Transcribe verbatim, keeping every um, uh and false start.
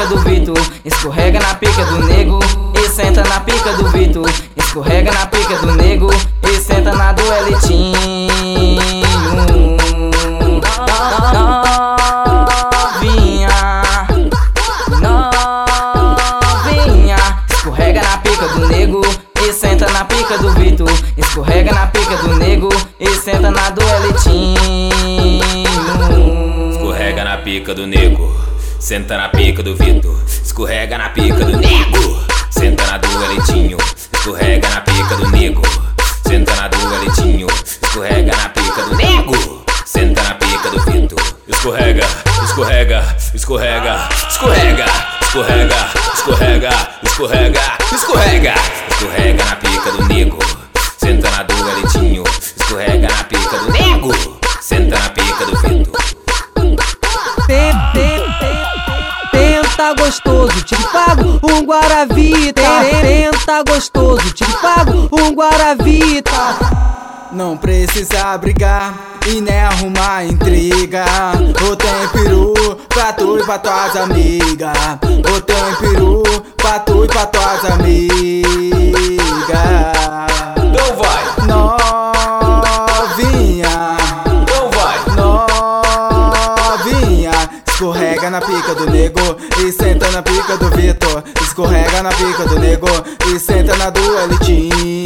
pica do Vitor, escorrega na pica do nego e senta na pica do Vitor, escorrega na pica do nego e senta na do Elitinho. Novinha, novinha, escorrega na pica do nego e senta na pica do Vitor, escorrega na pica do nego e senta na do Elitinho. Escorrega na pica do nego, senta na pica do Vitor, escorrega na pica do nego, senta na do Elitinho. Escorrega na pica do nego, senta na do Elitinho. Escorrega na pica do nego, senta na pica do Vitor. Escorrega, escorrega, escorrega, escorrega, escorrega, escorrega, escorrega, escorrega. Escorrega na pica do nego, senta na do Elitinho. Escorrega na pica do nego, senta na pica do Vitor. Tenta gostoso, te pago um Guaravita. Tenta gostoso, te pago um Guaravita. Não precisa brigar e nem arrumar intriga. Ou tem peru pra tu e pra tuas amigas. Ou tem peru pra tu e pra tuas amigas. Então vai, novinha, então vai, novinha. Escorrega na pica do nego e senta na pica do Vitor. Escorrega na pica do nego e senta na do Elitinho.